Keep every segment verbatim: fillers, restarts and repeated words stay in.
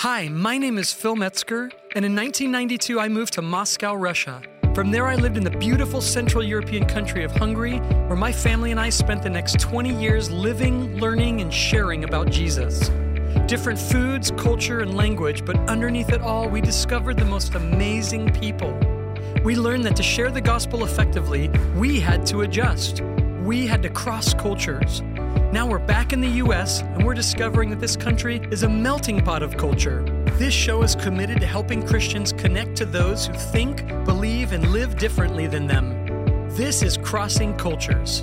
Hi, my name is Phil Metzger, and in nineteen ninety-two I moved to Moscow, Russia. From there I lived in the beautiful Central European country of Hungary, where my family and I spent the next twenty years living, learning, and sharing about Jesus. Different foods, culture, and language, but underneath it all, we discovered the most amazing people. We learned that to share the gospel effectively, we had to adjust. We had to cross cultures. Now we're back in the U S, and we're discovering that this country is a melting pot of culture. This show is committed to helping Christians connect to those who think, believe, and live differently than them. This is Crossing Cultures.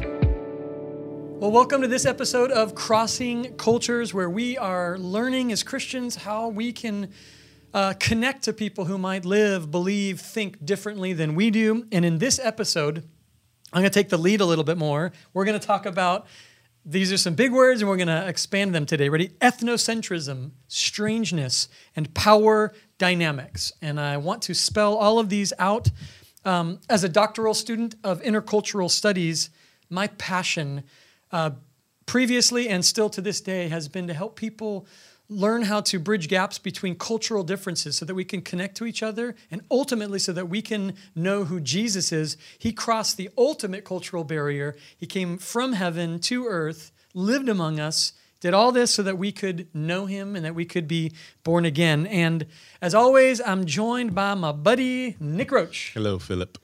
Well, welcome to this episode of Crossing Cultures, where we are learning as Christians how we can uh, connect to people who might live, believe, think differently than we do. And in this episode, I'm going to take the lead a little bit more. We're going to talk about These are some big words, and we're going to expand them today. Ready? Ethnocentrism, strangeness, and power dynamics. And I want to spell all of these out. Um, as a doctoral student of intercultural studies, my passion uh, previously and still to this day has been to help people learn how to bridge gaps between cultural differences so that we can connect to each other and ultimately so that we can know who Jesus is. He crossed the ultimate cultural barrier. He came from heaven to earth, lived among us, did all this so that we could know him and that we could be born again. And as always, I'm joined by my buddy, Nick Roach. Hello, Philip.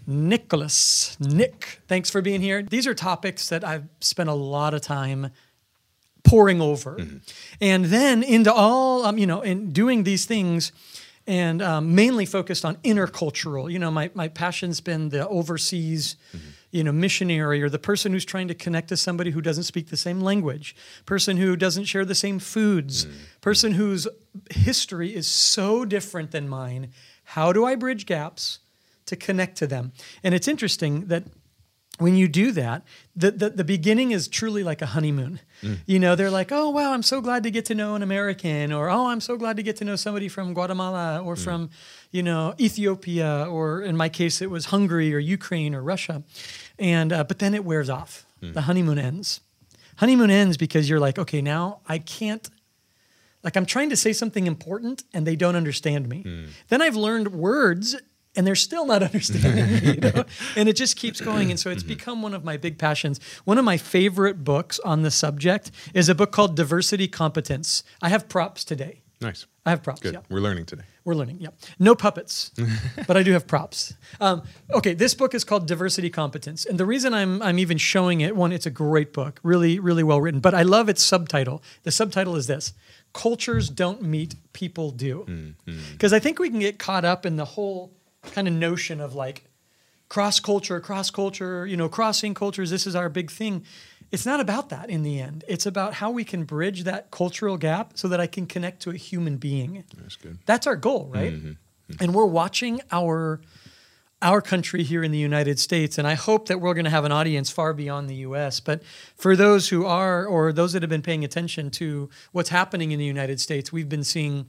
Nicholas. Nick, thanks for being here. These are topics that I've spent a lot of time pouring over. Mm-hmm. And then into all, um, you know, in doing these things and um, mainly focused on intercultural. You know, my, my passion's been the overseas, mm-hmm. you know, missionary or the person who's trying to connect to somebody who doesn't speak the same language, person who doesn't share the same foods, mm-hmm. person whose history is so different than mine. How do I bridge gaps to connect to them? And it's interesting that when you do that, the, the, the beginning is truly like a honeymoon. Mm. You know, they're like, oh, wow, I'm so glad to get to know an American, or, oh, I'm so glad to get to know somebody from Guatemala or mm. from, you know, Ethiopia, or in my case, it was Hungary or Ukraine or Russia. And, uh, but then it wears off. Mm. The honeymoon ends. Honeymoon ends because you're like, okay, now I can't, like I'm trying to say something important and they don't understand me. Mm. Then I've learned words and they're still not understanding me, you know? And it just keeps going. And so it's become one of my big passions. One of my favorite books on the subject is a book called Diversity Competence. I have props today. Nice. I have props, Good. yeah. We're learning today. We're learning, yeah. No puppets, but I do have props. Um, okay, this book is called Diversity Competence. And the reason I'm I'm even showing it, one, it's a great book, really, really well written. But I love its subtitle. The subtitle is this: Cultures Don't Meet, People Do. Because mm, mm. I think we can get caught up in the whole kind of notion of like cross culture, cross culture, you know, crossing cultures. This is our big thing. It's not about that in the end. It's about how we can bridge that cultural gap so that I can connect to a human being. That's good. That's our goal, right? Mm-hmm. Mm-hmm. And we're watching our our country here in the United States, and I hope that we're going to have an audience far beyond the U S. But for those who are, or those that have been paying attention to what's happening in the United States, we've been seeing,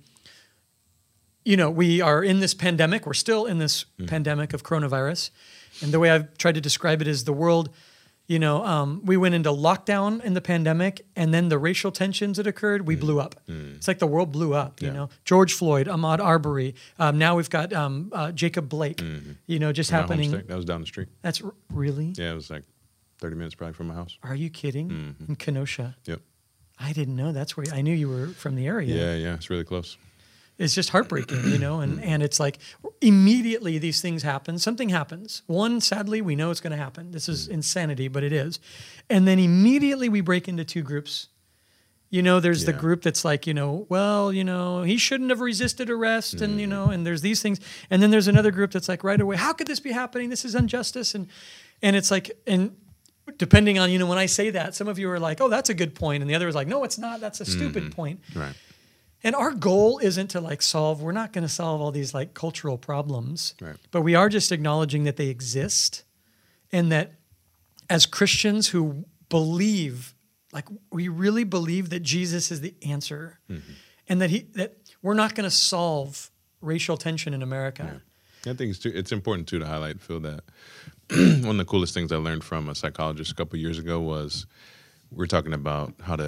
you know, we are in this pandemic. We're still in this mm. pandemic of coronavirus. And the way I've tried to describe it is the world, you know, um, we went into lockdown in the pandemic, and then the racial tensions that occurred, we mm. blew up. Mm. It's like the world blew up, you yeah. know. George Floyd, Ahmaud Arbery. Um, now we've got um, uh, Jacob Blake, mm-hmm. you know, just My happening. Homestead. That was down the street. That's r- really? Yeah, it was like thirty minutes probably from my house. Are you kidding? Mm-hmm. In Kenosha? Yep. I didn't know that's where, I knew you were from the area. Yeah, yeah, it's really close. It's just heartbreaking, you know, and, and it's like immediately these things happen. Something happens. One, sadly, we know it's going to happen. This is insanity, but it is. And then immediately we break into two groups. You know, there's yeah. the group that's like, you know, well, you know, he shouldn't have resisted arrest, mm. and, you know, and there's these things. And then there's another group that's like right away, how could this be happening? This is injustice. And and it's like, and depending on, you know, when I say that, some of you are like, oh, that's a good point. And the other is like, no, it's not. That's a stupid mm-hmm. point. Right. And our goal isn't to like solve, we're not going to solve all these like cultural problems, right. but we are just acknowledging that they exist, and that as Christians who believe, like we really believe that Jesus is the answer, mm-hmm. and that he that we're not going to solve racial tension in America. Yeah. I think it's, too, it's important too to highlight, Phil, that one of the coolest things I learned from a psychologist a couple of years ago was we were talking about how to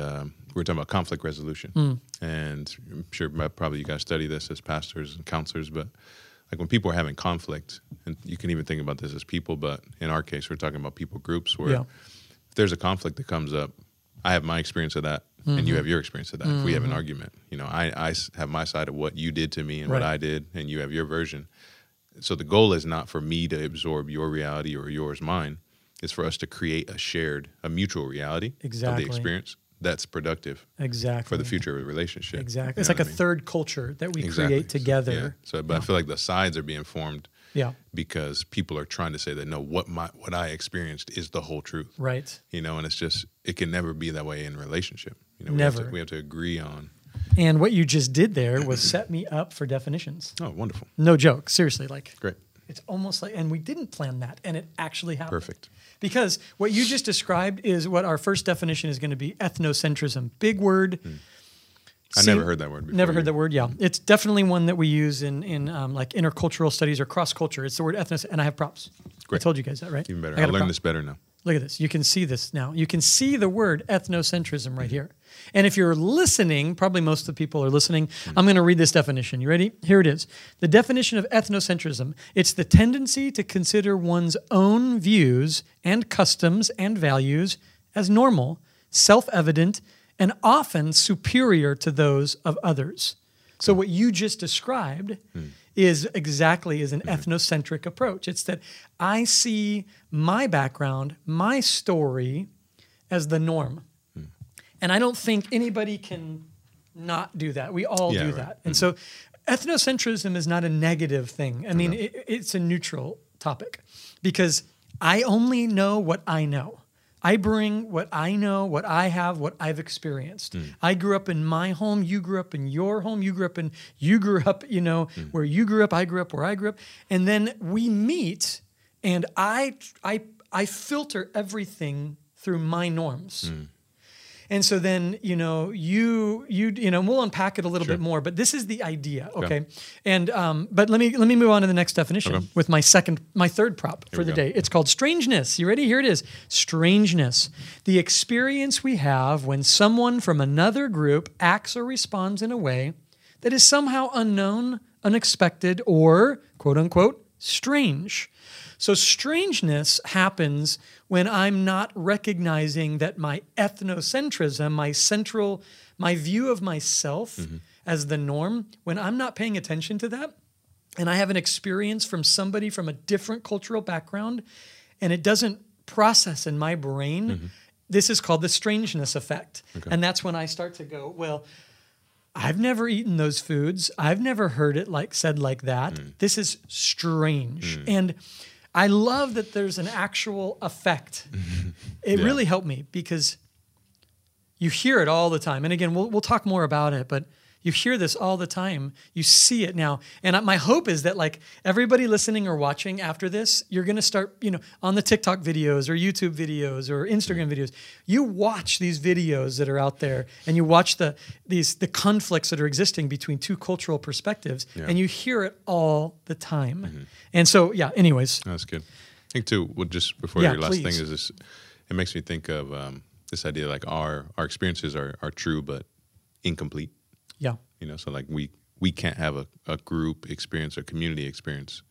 we're talking about conflict resolution. Mm. And I'm sure probably you guys study this as pastors and counselors, but like when people are having conflict, and you can even think about this as people, but in our case, we're talking about people groups where Yeah. if there's a conflict that comes up, I have my experience of that, Mm-hmm. and you have your experience of that. Mm-hmm. If we have an argument, you know, I, I s- have my side of what you did to me and what Right. I did, and you have your version. So the goal is not for me to absorb your reality or yours mine. It's for us to create a shared, a mutual reality Exactly. of the experience that's productive Exactly. for the future of a relationship. Exactly. You It's know like a what I mean? third culture that we Exactly. create together. So, yeah. So, but Yeah. I feel like the sides are being formed Yeah. because people are trying to say that no, what my what I experienced is the whole truth. Right. You know, and it's just it can never be that way in a relationship. You know, we Never. Have to, we have to agree on. And what you just did there was set me up for definitions. Oh, wonderful! No joke. Seriously, like Great, it's almost like, and we didn't plan that, and it actually happened. perfect. Because what you just described is what our first definition is going to be: ethnocentrism. Big word. Hmm. I See- never heard that word before. Never You- heard that word. Yeah, it's definitely one that we use in in um, like intercultural studies or cross culture. It's the word ethnos, and I have props. Great. I told you guys that, right? Even better. I I got a learned prop. this better now. Look at this. You can see this now. You can see the word ethnocentrism right here. And if you're listening, probably most of the people are listening, I'm going to read this definition. You ready? Here it is. The definition of ethnocentrism: it's the tendency to consider one's own views and customs and values as normal, self-evident, and often superior to those of others. So what you just described is exactly is an ethnocentric approach. It's that I see my background, my story as the norm. And I don't think anybody can not do that. We all Yeah, do right. that. And so ethnocentrism is not a negative thing. I mean, it, it's a neutral topic because I only know what I know. I bring what I know, what I have, what I've experienced. I grew up in my home. You grew up in your home. You grew up in, you grew up, you know, where you grew up. I grew up where I grew up. And then we meet and I, I, I filter everything through my norms. And so then, you know, you, you, you know, we'll unpack it a little Sure. bit more, but this is the idea. Okay. Okay. And, um, but let me, let me move on to the next definition Okay. with my second, my third prop for we the go. day. It's called strangeness. You ready? Here it is. Strangeness. The experience we have when someone from another group acts or responds in a way that is somehow unknown, unexpected, or quote unquote, strange. So strangeness happens when I'm not recognizing that my ethnocentrism, my central, my view of myself Mm-hmm. as the norm, when I'm not paying attention to that, and I have an experience from somebody from a different cultural background, and it doesn't process in my brain, Mm-hmm. this is called the strangeness effect. And that's when I start to go, well, I've never eaten those foods. I've never heard it like said like that. Mm. This is strange. And I love that there's an actual effect. It Yeah. really helped me because you hear it all the time. And again, we'll we'll talk more about it, but you hear this all the time. You see it now. And I- my hope is that like everybody listening or watching after this, you're going to start, you know, on the TikTok videos or YouTube videos or Instagram videos. You watch these videos that are out there and you watch the these the conflicts that are existing between two cultural perspectives Yeah. and you hear it all the time. And so, yeah, anyways, That's good. I think too. Well, just before Yeah, your last please. thing is this. It makes me think of um, this idea like our our experiences are are true but incomplete. yeah. You know, so like we we can't have a, a group experience or community experience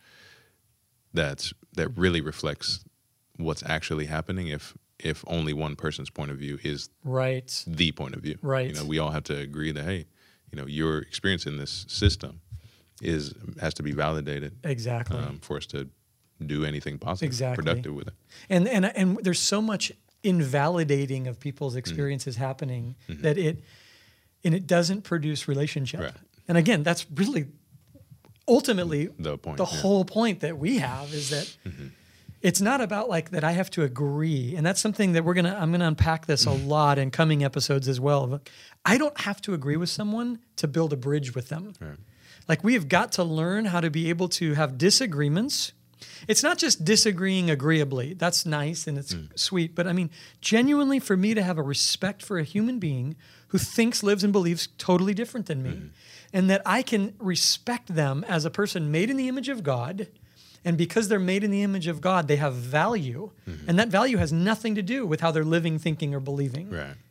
that's that really reflects what's actually happening if if only one person's point of view is Right. the point of view. Right. You know, we all have to agree that hey, you know, your experience in this system is has to be validated Exactly. um, for us to do anything positive, Exactly. productive with it. And and and there's so much invalidating of people's experiences happening that it and it doesn't produce relationship. Right. And again, that's really ultimately The point, the yeah. whole point that we have is that it's not about like that I have to agree. And that's something that we're gonna I'm gonna unpack this a lot in coming episodes as well. I don't have to agree with someone to build a bridge with them. Right. Like we have got to learn how to be able to have disagreements. It's not just disagreeing agreeably. That's nice and it's sweet. But I mean, genuinely for me to have a respect for a human being who thinks, lives, and believes totally different than me, and that I can respect them as a person made in the image of God. And because they're made in the image of God, they have value. And that value has nothing to do with how they're living, thinking, or believing. Right.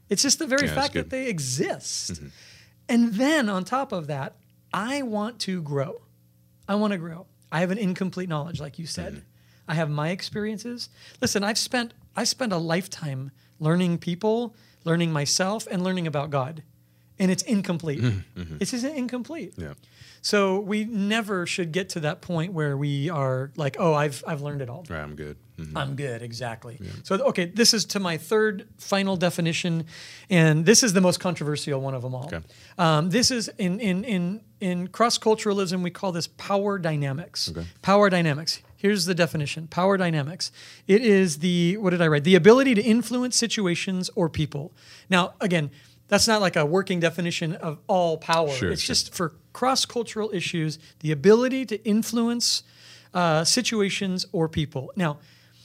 It's just the very Yeah, that's fact that good. they exist. Mm-hmm. And then on top of that, I want to grow. I want to grow. I have an incomplete knowledge, like you said. Mm-hmm. I have my experiences. Listen, I've spent I spent a lifetime learning people, learning myself, and learning about God. And it's incomplete. Mm-hmm. It's just incomplete. Yeah. So we never should get to that point where we are like, oh, I've I've learned it all. Right, I'm good. Mm-hmm. I'm good, exactly. So, okay, this is to my third final definition, and this is the most controversial one of them all. Okay. Um, this is in in in in cross-culturalism, we call this power dynamics. Okay. Power dynamics. Here's the definition: power dynamics. It is the what did I write? The ability to influence situations or people. Now, again, that's not like a working definition of all power. Sure, it's sure. just for cross-cultural issues, the ability to influence uh, situations or people. Now,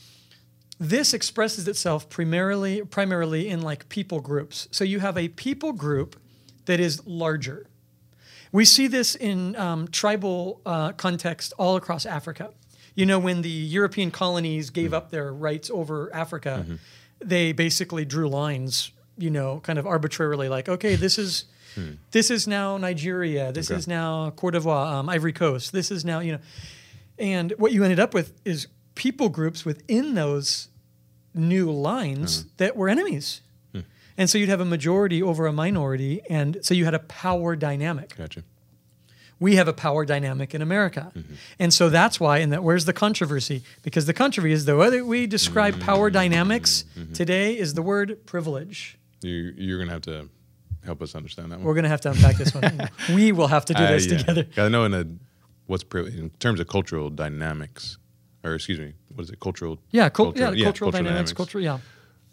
this expresses itself primarily primarily in like people groups. So you have a people group that is larger. We see this in um, tribal uh, context all across Africa. You know, when the European colonies gave Mm-hmm. up their rights over Africa, they basically drew lines, you know, kind of arbitrarily, like, okay, this is Hmm. this is now Nigeria, this Okay. is now Cote d'Ivoire, um, Ivory Coast, this is now, you know, and what you ended up with is people groups within those new lines Uh-huh. that were enemies. Hmm. And so you'd have a majority over a minority, and so you had a power dynamic. Gotcha. We have a power dynamic in America. Mm-hmm. And so that's why, and that where's the controversy? Because the controversy is the way that we describe power dynamics Mm-hmm. today is the word privilege. You, you're going to have to help us understand that one. We're going to have to unpack this one. We will have to do Uh, this yeah. together. I know in a what's pri- in terms of cultural dynamics, or excuse me, what is it? Cultural. Yeah, cul- cultural- yeah, cultural dynamics, cultural, yeah.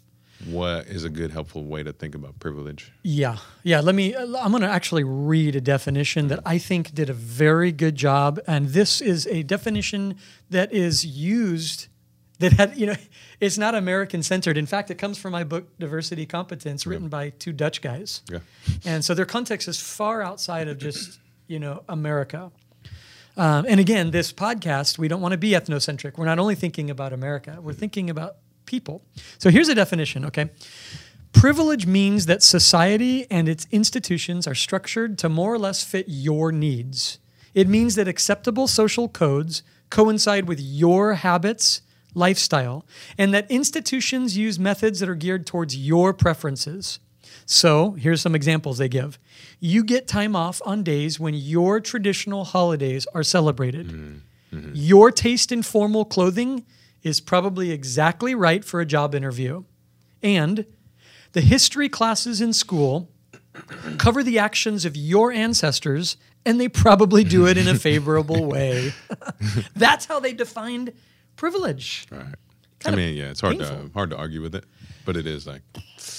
What is a good, helpful way to think about privilege? Yeah, yeah. Let me. I'm going to actually read a definition that I think did a very good job, and this is a definition that is used. That had, you know, it's not American centered. In fact, it comes from my book Diversity Competence, written by two Dutch guys, Yeah. and so their context is far outside of just you know America. Um, and again, this podcast, we don't want to be ethnocentric. We're not only thinking about America; we're thinking about people. So here's a definition, okay? Privilege means that society and its institutions are structured to more or less fit your needs. It means that acceptable social codes coincide with your habits, lifestyle, and that institutions use methods that are geared towards your preferences. So here's some examples they give. You get time off on days when your traditional holidays are celebrated. Mm-hmm. Your taste in formal clothing is probably exactly right for a job interview. And the history classes in school cover the actions of your ancestors, and they probably do it in a favorable way. That's how they defined privilege. Right. I Kind of mean, yeah, it's hard to painful. hard to argue with it, but it is like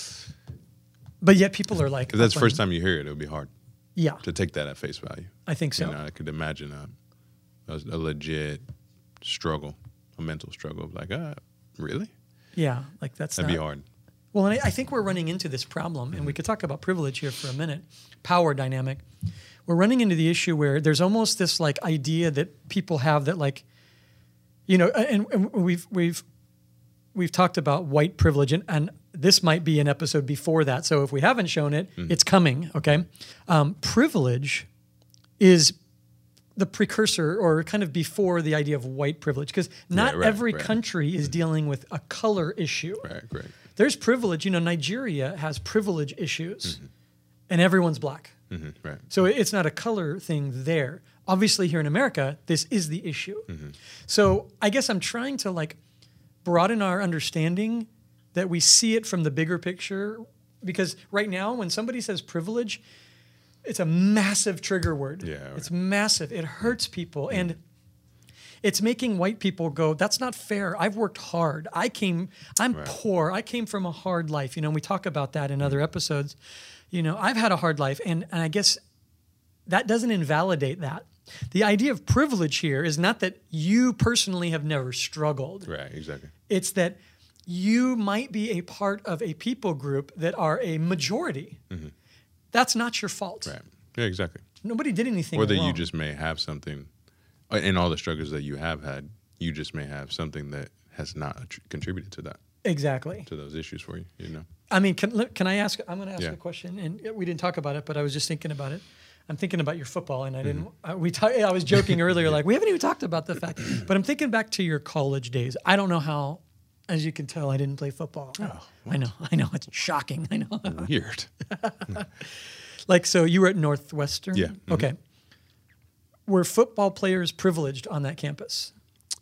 But yet people are like, because that's the up on- first time you hear it, it would be hard Yeah, to take that at face value. I think so. You know, I could imagine a, a, a legit struggle, a mental struggle of like, ah, really? Yeah, like that's That'd not, be hard. Well, and I, I think we're running into this problem, and we could talk about privilege here for a minute, power dynamic. We're running into the issue where there's almost this like idea that people have that like, you know, and, and we've we've we've talked about white privilege, and, and this might be an episode before that. So if we haven't shown it, it's coming. Okay, um, privilege is the precursor or kind of before the idea of white privilege, because not Right, right, every right. country is dealing with a color issue. Right, right. There's privilege. You know, Nigeria has privilege issues, and everyone's black. hmm right. So it's not a color thing there. Obviously, here in America, this is the issue. So I guess I'm trying to like broaden our understanding that we see it from the bigger picture, because right now, when somebody says privilege, it's a massive trigger word. Yeah, right. It's massive. It hurts people. And it's making white people go, that's not fair. I've worked hard. I came, I'm Right. poor. I came from a hard life. You know, and we talk about that in other episodes. You know, I've had a hard life. And, and I guess that doesn't invalidate that. The idea of privilege here is not that you personally have never struggled. Right, exactly. It's that you might be a part of a people group that are a majority. That's not your fault. Right. Yeah, exactly. Nobody did anything Or that wrong. you just may have something, uh, in all the struggles that you have had, you just may have something that has not tr- contributed to that. Exactly. to those issues for you. You know. I mean, can can I ask? I'm going to ask Yeah. a question, and we didn't talk about it, but I was just thinking about it. I'm thinking about your football, and I didn't. Uh, we ta- I was joking earlier, like we haven't even talked about the fact. But I'm thinking back to your college days. I don't know how, as you can tell, I didn't play football. Oh, I know, I know, it's shocking. I know. Weird. Like, so you were at Northwestern. Yeah. Mhm. Okay. Were football players privileged on that campus?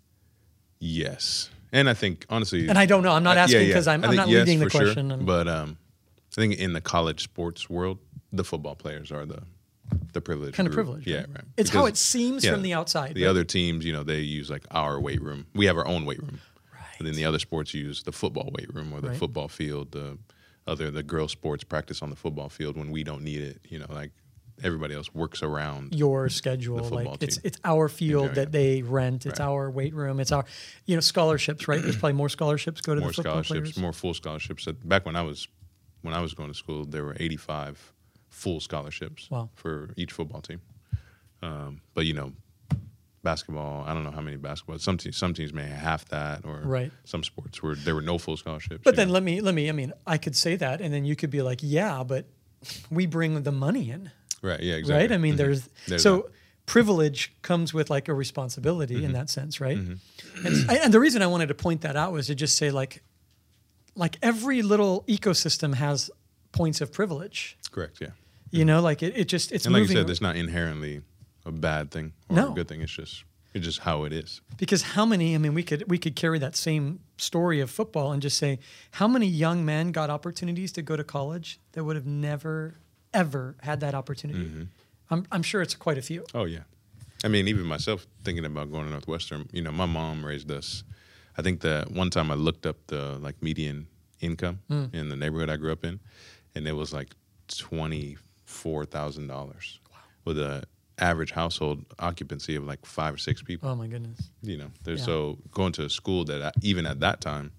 Yes, and I think honestly, And I don't know. I'm not Uh, yeah, asking yeah. because I'm, I I'm think not yes, leading the for sure. question. and- But um, I think in the college sports world, the football players are the the privileged Kind of group. privileged, Yeah, right? right. It's how Because, it seems yeah, from the outside. The but- other teams, you know, they use like our weight room. We have our own weight room. Right. And then the other sports use the football weight room or the Right. football field. The other the girl sports practice on the football field when we don't need it. You know, like everybody else works around. your schedule. The football Like it's team. it's our field Yeah, that yeah. they rent. It's Right. our weight room. It's our, you know, scholarships. Right? There's probably more scholarships go to More the football scholarships, players. more full scholarships. Uh, Back when I was when I was going to school, there were eighty-five full scholarships Wow. for each football team. Um, but you know, basketball, I don't know how many basketball. Some teams, some teams may have half that, or Right. some sports where there were no full scholarships. But you then know. let me let me. I mean, I could say that, and then you could be like, yeah, but we bring the money in, right, yeah, exactly. right? I mean, Mhm. there's, There's so. that. Mm-hmm. Privilege comes with like a responsibility in that sense, right? And, and the reason I wanted to point that out was to just say like, like every little ecosystem has points of privilege. Correct, yeah. You know, like it, it just it's And like moving. you said, it's not inherently a bad thing or No. a good thing. It's just it's just how it is. Because how many? I mean, we could we could carry that same story of football and just say how many young men got opportunities to go to college that would have never ever had that opportunity. Mm-hmm. I'm I'm sure it's quite a few. Oh yeah, I mean, even myself thinking about going to Northwestern. You know, my mom raised us. I think that one time I looked up the like median income Mm. in the neighborhood I grew up in, and it was like twenty four thousand dollars with a average household occupancy of like five or six people. Oh my goodness. You know, there's Yeah. so going to a school that I, even at that time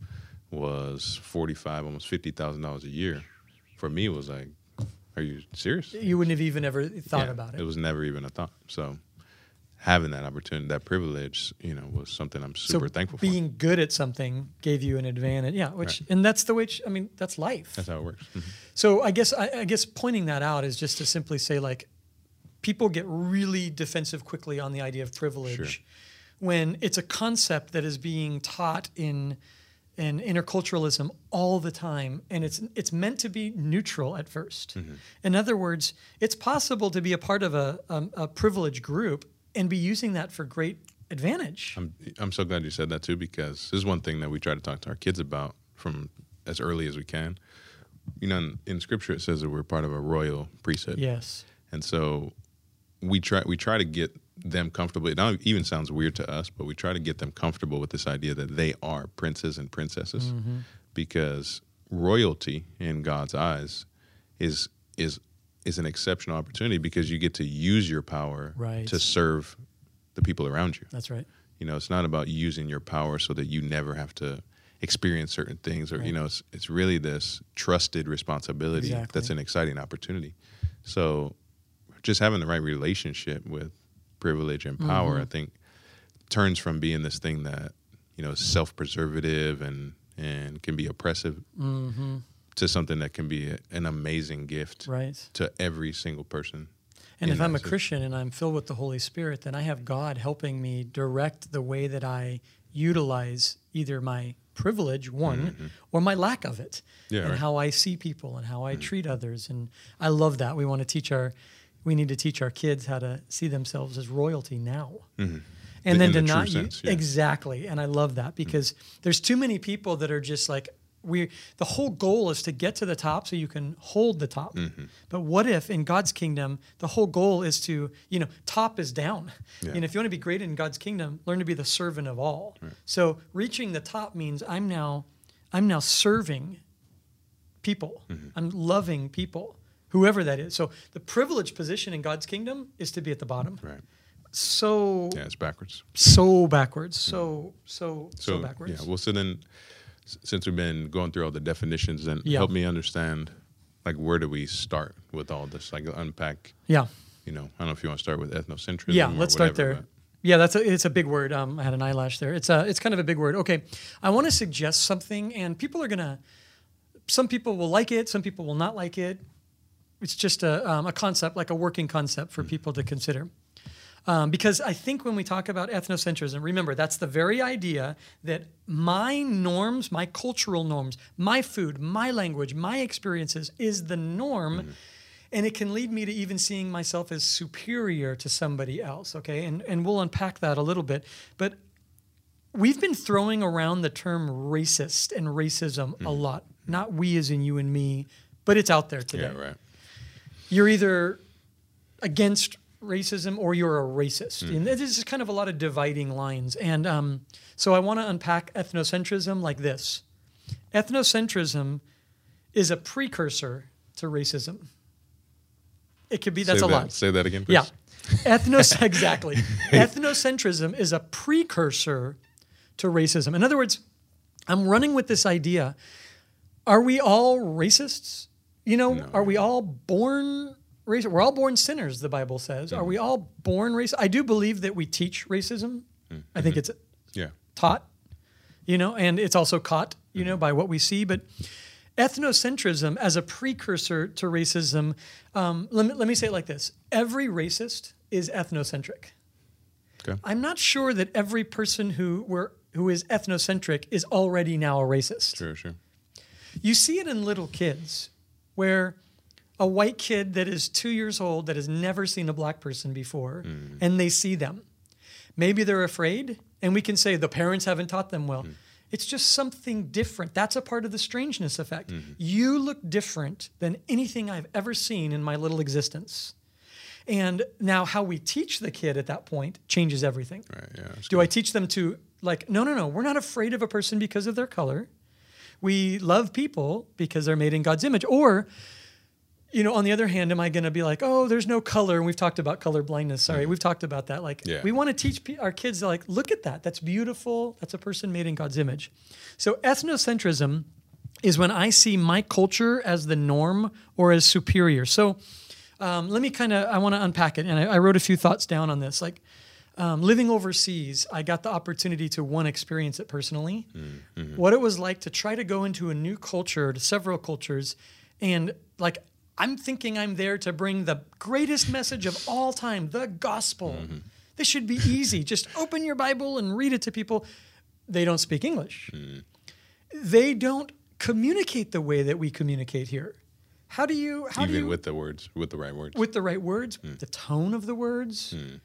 was forty five, almost fifty thousand dollars a year. For me, it was like, are you serious? You wouldn't have even ever thought Yeah, about it. It was never even a thought. So having that opportunity, that privilege, you know, was something I'm super so thankful being good at something gave you an advantage. Yeah, which Right. and that's the way. It sh- I mean, that's life. for. That's how it works. Mhm. So I guess I, I guess pointing that out is just to simply say like people get really defensive quickly on the idea of privilege Sure. when it's a concept that is being taught in in interculturalism all the time, and it's it's meant to be neutral at 1st Mm-hmm. In other words, it's possible to be a part of a, a, a privileged group and be using that for great advantage. I'm I'm so glad you said that too, because this is one thing that we try to talk to our kids about from as early as we can. You know, in, in Scripture it says that we're part of a royal priesthood. Yes. And so we try we try to get them comfortable. It not even sounds weird to us, but we try to get them comfortable with this idea that they are princes and princesses, Mm-hmm. because royalty in God's eyes is is is an exceptional opportunity, because you get to use your power Right. to serve the people around you. That's right. You know, it's not about using your power so that you never have to experience certain things, or Right. you know, it's it's really this trusted responsibility Exactly. that's an exciting opportunity. So, just having the right relationship with privilege and power, Mm-hmm. I think, turns from being this thing that you know is self-preservative and and can be oppressive Mm-hmm. to something that can be a, an amazing gift Right. to every single person. And in if I'm that a system. Christian and I'm filled with the Holy Spirit, then I have God helping me direct the way that I utilize either my privilege, one, or my lack of it, Mm-hmm. Yeah, and right. how I see people and how I treat others. And I love that. We want to teach our, we need to teach our kids how to see themselves as royalty now. Mhm. And In then the to true not sense, use, yeah. exactly. And I love that because there's too many people that are just like, we, the whole goal is to get to the top so you can hold the top. Mm-hmm. But what if in God's kingdom, the whole goal is to, you know, top is down. Yeah. And if you want to be great in God's kingdom, learn to be the servant of all. So reaching the top means I'm now, I'm now serving people. Mm-hmm. I'm loving people, whoever that is. So the privileged position in God's kingdom is to be at the bottom. Right. So Yeah, it's backwards. so backwards, so so so, So backwards. yeah, well, so then, s- since we've been going through all the definitions, then Yeah. help me understand, like, where do we start with all this? Like, unpack. yeah. You know, I don't know if you want to start with ethnocentrism. Yeah, or let's start whatever, there. Yeah, that's a, it's a big word. Um, I had an eyelash there. It's a, it's kind of a big word. Okay, I want to suggest something, and people are gonna. Some people will like it. Some people will not like it. It's just a um, a concept, like a working concept for people to consider. Um, because I think when we talk about ethnocentrism, remember that's the very idea that my norms, my cultural norms, my food, my language, my experiences is the norm. Mm-hmm. And it can lead me to even seeing myself as superior to somebody else, okay? And and we'll unpack that a little bit. But we've been throwing around the term racist and racism mm-hmm. a lot. Not we as in you and me, but it's out there today. Yeah, right. You're either against racism or you're a racist. Mm-hmm. And this is kind of a lot of dividing lines. And um, so I want to unpack ethnocentrism like this. Ethnocentrism is a precursor to racism. It could be, that's say a that, lot. Say that again, please. Yeah. Ethnos, exactly. Ethnocentrism is a precursor to racism. In other words, I'm running with this idea. Are we all racists? You know, no. Are we all born racist? We're all born sinners, the Bible says. Mm-hmm. Are we all born racist? I do believe that we teach racism. Mm-hmm. I think it's yeah. taught, you know, and it's also caught, you mm-hmm. know, by what we see. But ethnocentrism as a precursor to racism, um, let, me, let me say it like this. Every racist is ethnocentric. Okay. I'm not sure that every person who were, who is ethnocentric is already now a racist. Sure, sure. You see it in little kids where a white kid that is two years old that has never seen a black person before mm. and they see them. Maybe they're afraid and we can say the parents haven't taught them well. Mm. It's just something different. That's a part of the strangeness effect. Mm-hmm. You look different than anything I've ever seen in my little existence. And now how we teach the kid at that point changes everything. Right, yeah, Do good. I teach them to like, no, no, no, we're not afraid of a person because of their color. We love people because they're made in God's image. Or, you know, on the other hand, am I going to be like, oh, there's no color? And we've talked about color blindness. Sorry, mm-hmm. we've talked about that. Like, yeah. we want to teach our kids, like, look at that. That's beautiful. That's a person made in God's image. So ethnocentrism is when I see my culture as the norm or as superior. So um, let me kind of, I want to unpack it. And I, I wrote a few thoughts down on this. Like, um, living overseas, I got the opportunity to, one, experience it personally. Mm-hmm. What it was like to try to go into a new culture, to several cultures, and, like, I'm thinking I'm there to bring the greatest message of all time, the gospel. Mm-hmm. This should be easy. Just open your Bible and read it to people. They don't speak English. Mm. They don't communicate the way that we communicate here. How do you... How Even do you, with the words, with the right words. With the right words, mm. the tone of the words. Mm.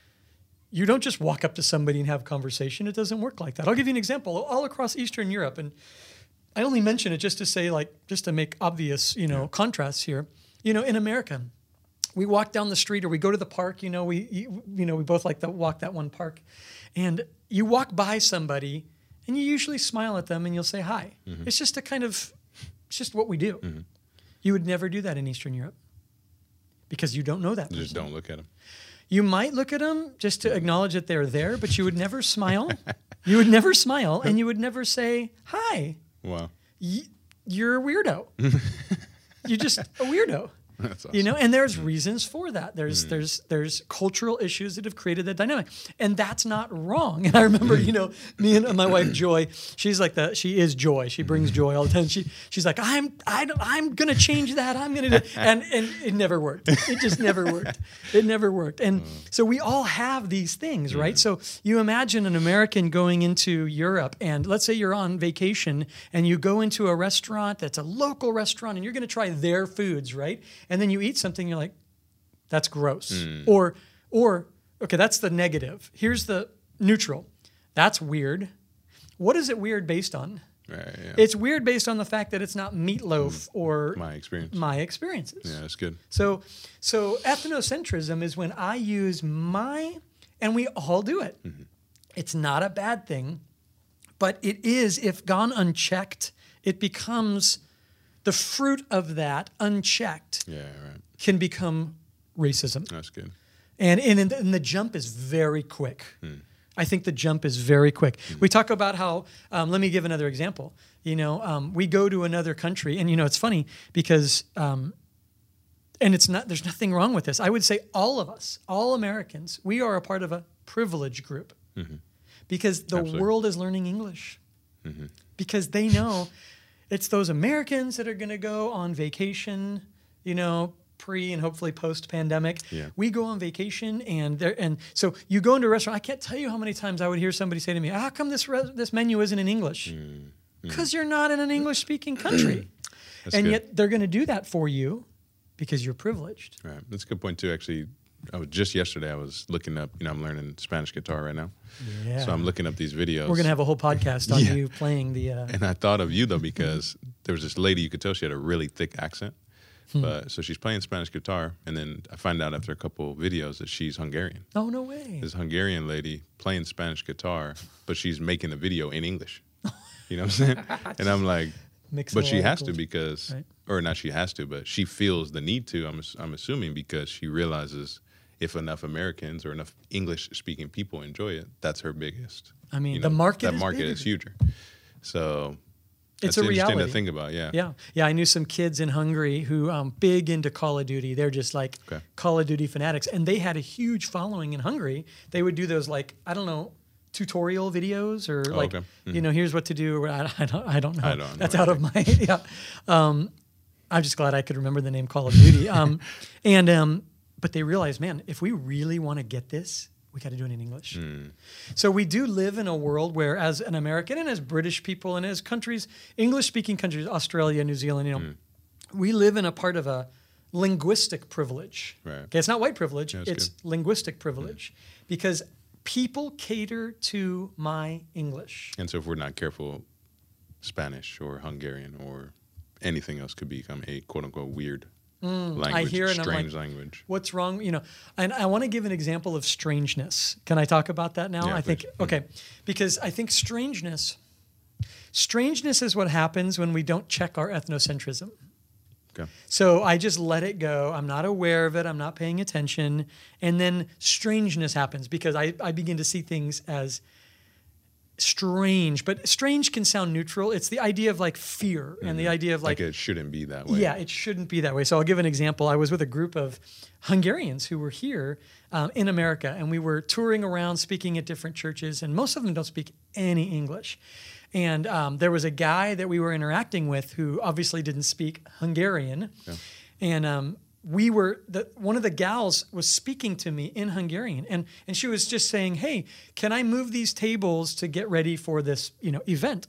You don't just walk up to somebody and have a conversation. It doesn't work like that. I'll give you an example. All across Eastern Europe, and I only mention it just to say, like, just to make obvious, you know, yeah. contrasts here. You know, in America, we walk down the street or we go to the park. You know, we you, you know we both like to walk that one park, and you walk by somebody, and you usually smile at them and you'll say hi. Mm-hmm. It's just a kind of, it's just what we do. Mm-hmm. You would never do that in Eastern Europe because you don't know that person. You just don't look at them. You might look at them just to acknowledge that they're there, but you would never smile. You would never smile, and you would never say hi. Wow. Y- you're a weirdo. You're just a weirdo. That's awesome. You know, and there's reasons for that. There's mm. there's there's cultural issues that have created that dynamic, and that's not wrong. And I remember, you know, me and my wife Joy. She's like the she is joy. She brings joy all the time. She she's like I'm I I'm gonna change that. I'm gonna do, and and it never worked. It just never worked. It never worked. And so we all have these things, right? Mm. So you imagine an American going into Europe, and let's say you're on vacation, and you go into a restaurant that's a local restaurant, and you're gonna try their foods, right? And then you eat something, you're like, that's gross. Mm. Or, or okay, that's the negative. Here's the neutral. That's weird. What is it weird based on? Right, yeah. It's weird based on the fact that it's not meatloaf mm. or my experience. My experiences. Yeah, that's good. So, so ethnocentrism is when I use my, and we all do it. Mm-hmm. It's not a bad thing, but it is, if gone unchecked, it becomes... The fruit of that, unchecked, yeah, right. can become racism. That's good. And, and, and the jump is very quick. Hmm. I think the jump is very quick. Hmm. We talk about how, um, let me give another example. You know, um, we go to another country, and, you know, it's funny because um, and it's not, there's nothing wrong with this. I would say all of us, all Americans, we are a part of a privilege group mm-hmm. because the Absolutely. world is learning English mm-hmm. because they know it's those Americans that are going to go on vacation, you know, pre and hopefully post pandemic. Yeah. We go on vacation and there, and so you go into a restaurant. I can't tell you how many times I would hear somebody say to me, "How come this re- this menu isn't in English?" Because mm-hmm. you're not in an English speaking country, and good. Yet they're going to do that for you because you're privileged. Right. That's a good point too. Actually, I was just yesterday. I was looking up. You know, I'm learning Spanish guitar right now. Yeah. So I'm looking up these videos. We're gonna have a whole podcast on yeah. you playing the. Uh... And I thought of you though because there was this lady. You could tell she had a really thick accent. Hmm. But so she's playing Spanish guitar, and then I find out after a couple videos that she's Hungarian. Oh, no way! This Hungarian lady playing Spanish guitar, but she's making a video in English. You know what I'm saying? And I'm like, Mixing but she has to because, right. or not she has to, but she feels the need to. I'm I'm assuming because she realizes if enough Americans or enough English-speaking people enjoy it, that's her biggest. I mean, you the know, market that is market bigger. is huger. So. It's That's a reality. Interesting to think about, yeah. Yeah, yeah. I knew some kids in Hungary who um big into Call of Duty. They're just like okay. Call of Duty fanatics, and they had a huge following in Hungary. They would do those like I don't know tutorial videos or oh, like okay. mm-hmm. you know here's what to do. Or I, I don't I don't know. I don't That's know out of my yeah. Um, I'm just glad I could remember the name Call of Duty. Um, and um, but they realized, man, if we really want to get this, we got to do it in English. Mm. So we do live in a world where, as an American and as British people and as countries, English-speaking countries, Australia, New Zealand, you know, mm. we live in a part of a linguistic privilege. Right. Okay, it's not white privilege; yeah, it's good. linguistic privilege, mm. because people cater to my English. And so, if we're not careful, Spanish or Hungarian or anything else could become a quote-unquote weird. Mm, language, I hear it and strange I'm like, language. What's wrong? You know, and I want to give an example of strangeness. Can I talk about that now? Yeah, I think please. okay, because I think strangeness, strangeness is what happens when we don't check our ethnocentrism. Okay. So I just let it go. I'm not aware of it. I'm not paying attention, and then strangeness happens because I, I begin to see things as strange, but strange can sound neutral. It's the idea of like fear mm-hmm. and the idea of like, like it shouldn't be that way. Yeah, it shouldn't be that way. So I'll give an example. I was with a group of Hungarians who were here um, in America, and we were touring around speaking at different churches, and most of them don't speak any English. And um, there was a guy that we were interacting with who obviously didn't speak Hungarian, yeah. and um, we were the, one of the gals was speaking to me in Hungarian, and and she was just saying, "Hey, can I move these tables to get ready for this, you know, event?"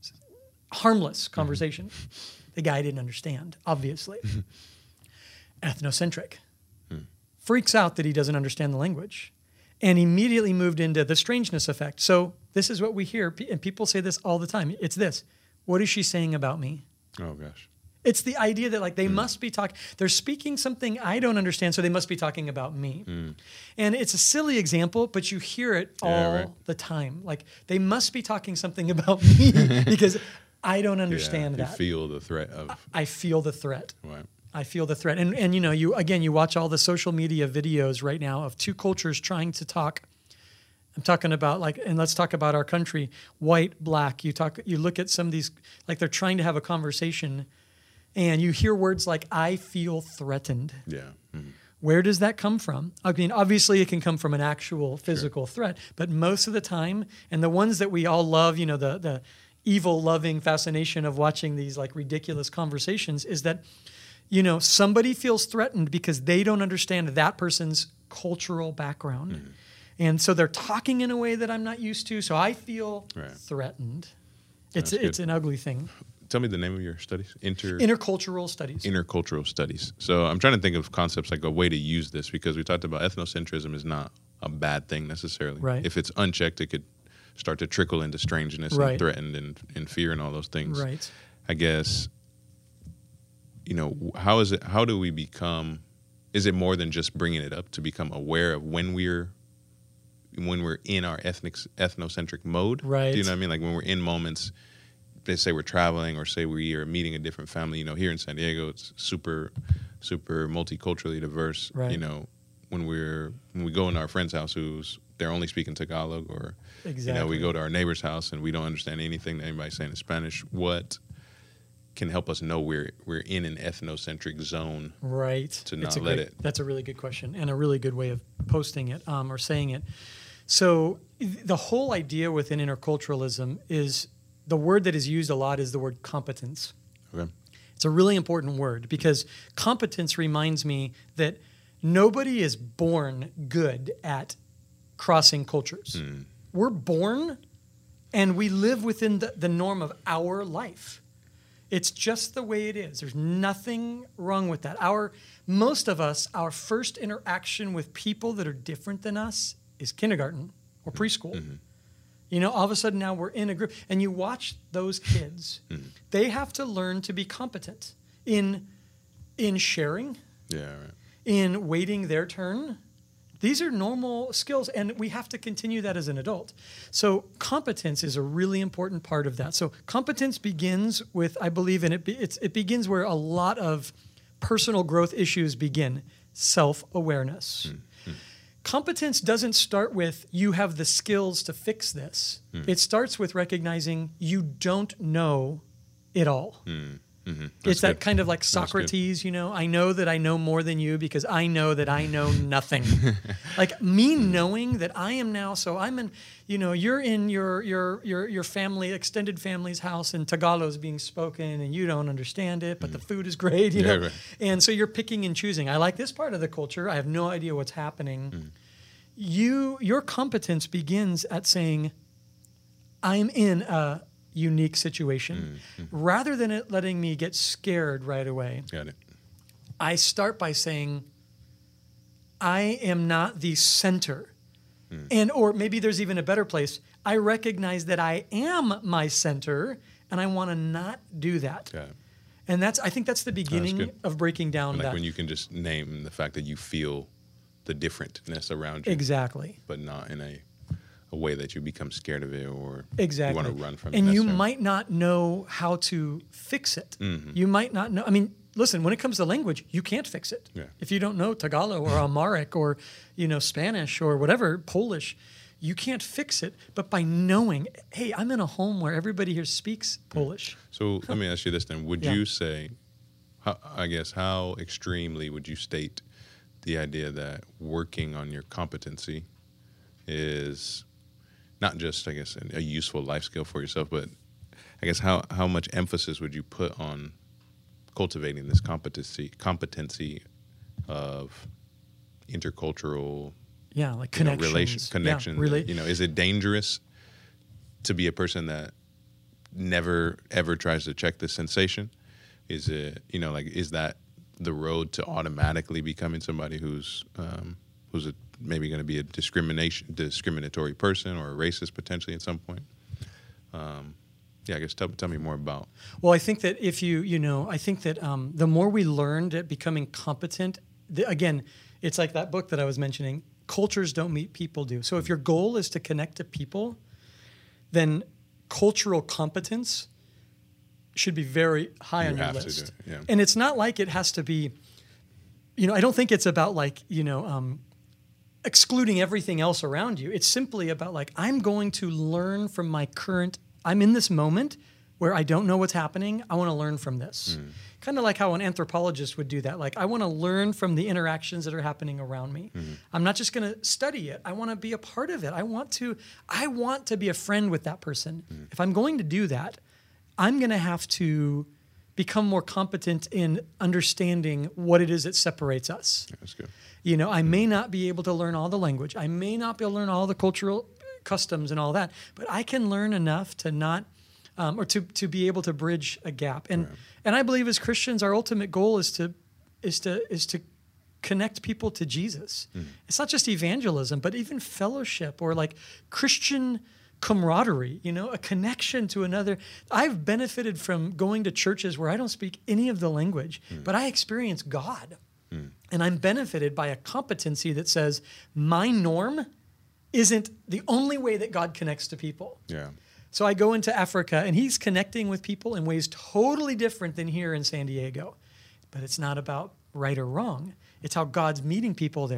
Harmless conversation. Mm-hmm. The guy didn't understand, obviously. Mm-hmm. Ethnocentric. Mm. Freaks out that he doesn't understand the language, and immediately moved into the strangeness effect. So this is what we hear, and people say this all the time. It's this: what is she saying about me? Oh gosh. It's the idea that like they mm. must be talking, they're speaking something I don't understand, so they must be talking about me. Mm. And it's a silly example, but you hear it all yeah, right. the time. Like they must be talking something about me because I don't understand yeah, that. You feel the threat of. I, I feel the threat. Right. I feel the threat. And and you know, you again, you watch all the social media videos right now of two cultures trying to talk. I'm talking about like, and let's talk about our country, white, black. You talk, you look at some of these, like they're trying to have a conversation. And you hear words like, I feel threatened. Yeah. Mm-hmm. Where does that come from? I mean, obviously it can come from an actual physical sure. threat, but most of the time, and the ones that we all love, you know, the the evil loving fascination of watching these like ridiculous conversations is that, you know, somebody feels threatened because they don't understand that person's cultural background. Mm-hmm. And so they're talking in a way that I'm not used to, so I feel right. threatened. It's That's it's good. An ugly thing. Tell me the name of your studies. Inter Intercultural studies. Intercultural studies. So I'm trying to think of concepts like a way to use this because we talked about ethnocentrism is not a bad thing necessarily. Right. If it's unchecked, it could start to trickle into strangeness right. and threatened and, and fear and all those things. Right. I guess, you know, how is it? How do we become? Is it more than just bringing it up to become aware of when we're when we're in our ethnic ethnocentric mode? Right. Do you know what I mean? Like when we're in moments. They say we're traveling or say we are meeting a different family, you know, here in San Diego, it's super, super multiculturally diverse. Right. You know, when we're, when we go into our friend's house who's, they're only speaking Tagalog or, exactly. you know, we go to our neighbor's house and we don't understand anything that anybody's saying in Spanish. What can help us know we're we're in an ethnocentric zone. Right. To not It's a let great, it. That's a really good question and a really good way of posting it um, or saying it. So the whole idea within interculturalism is the word that is used a lot is the word competence. Okay. It's a really important word because competence reminds me that nobody is born good at crossing cultures. Mm. We're born and we live within the, the norm of our life. It's just the way it is. There's nothing wrong with that. Our most of us, our first interaction with people that are different than us is kindergarten or preschool. Mm-hmm. You know, all of a sudden now we're in a group and you watch those kids. Mm-hmm. They have to learn to be competent in in sharing, Yeah. Right. in waiting their turn. These are normal skills, and we have to continue that as an adult. So competence is a really important part of that. So competence begins with, I believe, and it, be, it's, it begins where a lot of personal growth issues begin, self-awareness. Mm-hmm. Competence doesn't start with, you have the skills to fix this. Mm-hmm. It starts with recognizing you don't know it all. Mm-hmm. Mm-hmm. It's that good. Kind of like Socrates, you know, I know that I know more than you because I know that I know nothing. Like me knowing that I am now, so I'm in, you know, you're in your your your your family, extended family's house and Tagalog is being spoken and you don't understand it, but mm. the food is great, you know. Yeah, right. And so you're picking and choosing. I like this part of the culture. I have no idea what's happening. Mm. You your competence begins at saying, I'm in a unique situation. Mm-hmm. Rather than it letting me get scared right away, Got it. I start by saying, I am not the center. Mm. And or maybe there's even a better place. I recognize that I am my center, and I want to not do that. Got it. And that's I think that's the beginning that's of breaking down like that. When you can just name the fact that you feel the differentness around you. Exactly. But not in a a way that you become scared of it or exactly. you want to run from it. And you might not know how to fix it. Mm-hmm. You might not know. I mean, listen, when it comes to language, you can't fix it. Yeah. If you don't know Tagalog or Amharic or, you know, Spanish or whatever, Polish, you can't fix it. But by knowing, hey, I'm in a home where everybody here speaks Polish. So let me ask you this then. Would yeah. you say, how, I guess, how extremely would you state the idea that working on your competency is not just, I guess, a useful life skill for yourself, but I guess how, how much emphasis would you put on cultivating this competency competency of intercultural, yeah, like you know, connections, relation, connection? Yeah, really. You know, is it dangerous to be a person that never ever tries to check the sensation? Is it, you know, like, is that the road to automatically becoming somebody who's um, who's a maybe going to be a discrimination, discriminatory person or a racist potentially at some point? Um, yeah, I guess tell, tell me more about. Well, I think that if you, you know, I think that um, the more we learned at becoming competent, the, again, it's like that book that I was mentioning, cultures don't meet, people do. So if your goal is to connect to people, then cultural competence should be very high you on your have list. To do it, yeah. And it's not like it has to be, you know, I don't think it's about like, you know, um, excluding everything else around you. It's simply about like, I'm going to learn from my current, I'm in this moment where I don't know what's happening. I want to learn from this. Mm. Kind of like how an anthropologist would do that. Like, I want to learn from the interactions that are happening around me. Mm-hmm. I'm not just going to study it. I want to be a part of it. I want to, I want to be a friend with that person. Mm. If I'm going to do that, I'm going to have to become more competent in understanding what it is that separates us. Yeah, that's good. You know, I may not be able to learn all the language. I may not be able to learn all the cultural customs and all that, but I can learn enough to not, um, or to, to be able to bridge a gap. And right. and I believe as Christians, our ultimate goal is to is to is to connect people to Jesus. Mm. It's not just evangelism, but even fellowship or like Christian camaraderie, you know, a connection to another. I've benefited from going to churches where I don't speak any of the language, mm. but I experience God. Mm. And I'm benefited by a competency that says my norm isn't the only way that God connects to people. Yeah. So I go into Africa and he's connecting with people in ways totally different than here in San Diego. But it's not about right or wrong. It's how God's meeting people there.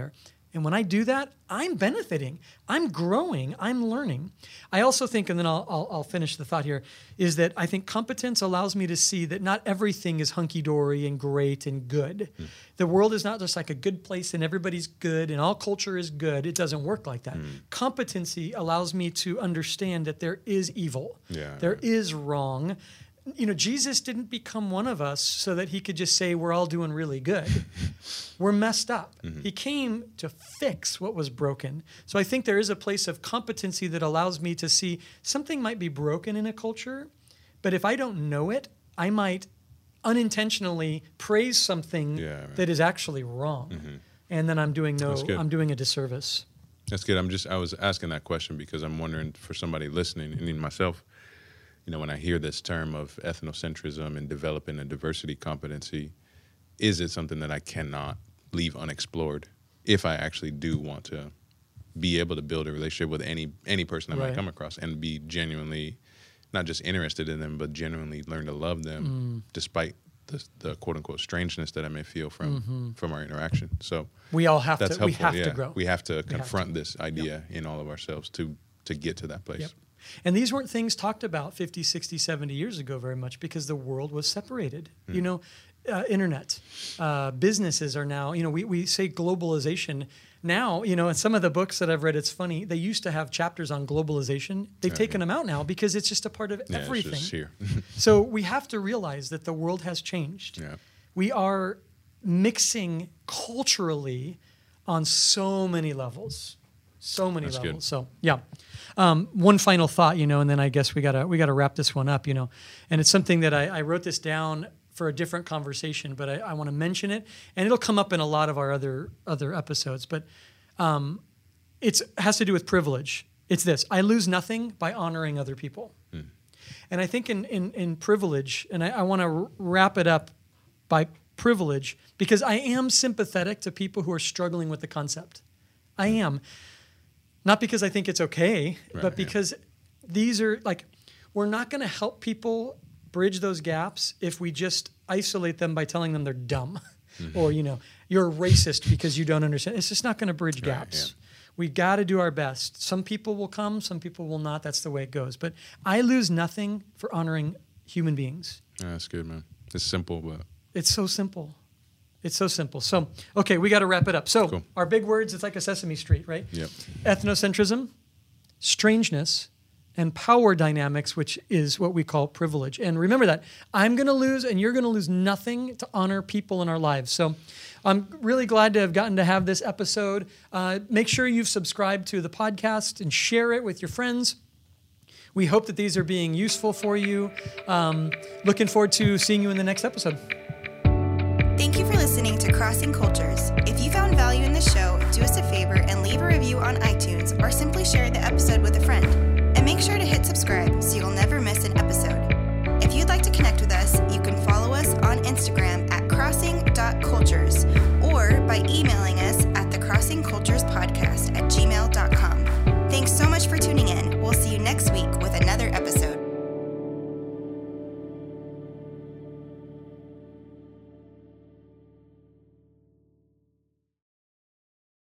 And when I do that, I'm benefiting. I'm growing. I'm learning. I also think, and then I'll, I'll, I'll finish the thought here, is that I think competence allows me to see that not everything is hunky-dory and great and good. Mm. The world is not just like a good place and everybody's good and all culture is good. It doesn't work like that. Mm. Competency allows me to understand that there is evil. Yeah, there right. is wrong. You know, Jesus didn't become one of us so that he could just say we're all doing really good. We're messed up. Mm-hmm. He came to fix what was broken. So I think there is a place of competency that allows me to see something might be broken in a culture, but if I don't know it, I might unintentionally praise something yeah, right. that is actually wrong. Mm-hmm. And then I'm doing no I'm doing a disservice. That's good. I'm just I was asking that question because I'm wondering for somebody listening, and even myself, you know, when I hear this term of ethnocentrism and developing a diversity competency, is it something that I cannot leave unexplored if I actually do want to be able to build a relationship with any any person I right. might come across and be genuinely, not just interested in them, but genuinely learn to love them mm. despite the, the quote-unquote strangeness that I may feel from mm-hmm. from our interaction. So we all have that's to, helpful. we have yeah. to grow. We have to we confront have to. this idea yep. in all of ourselves to to get to that place. Yep. And these weren't things talked about fifty, sixty, seventy years ago very much because the world was separated. Mm. You know, uh, internet, uh, businesses are now, you know, we, we say globalization. Now, you know, in some of the books that I've read, it's funny, they used to have chapters on globalization. They've yeah, taken yeah. them out now because it's just a part of yeah, everything. It's just here. So we have to realize that the world has changed. Yeah. We are mixing culturally on so many levels. So many That's levels. Good. So yeah. Um, one final thought, you know, and then I guess we gotta we gotta wrap this one up, you know. And it's something that I, I wrote this down for a different conversation, but I, I want to mention it, and it'll come up in a lot of our other other episodes. But um, it's has to do with privilege. It's this: I lose nothing by honoring other people. Hmm. And I think in in, in privilege, and I, I want to r- wrap it up by privilege because I am sympathetic to people who are struggling with the concept. I am. Not because I think it's okay, right, but because yeah. these are like, we're not going to help people bridge those gaps if we just isolate them by telling them they're dumb mm-hmm. or, you know, you're a racist because you don't understand. It's just not going to bridge gaps. Right, yeah. We got to do our best. Some people will come, some people will not. That's the way it goes. But I lose nothing for honoring human beings. Yeah, that's good, man. It's simple, but... It's so simple. It's so simple. So, okay, we got to wrap it up. So, cool. Our big words, it's like a Sesame Street, right? Yep. Ethnocentrism, strangeness, and power dynamics, which is what we call privilege. And remember that. I'm going to lose and you're going to lose nothing to honor people in our lives. So, I'm really glad to have gotten to have this episode. Uh, make sure you've subscribed to the podcast and share it with your friends. We hope that these are being useful for you. Um, looking forward to seeing you in the next episode. Thank you for listening to Crossing Cultures. If you found value in the show, do us a favor and leave a review on iTunes or simply share the episode with a friend.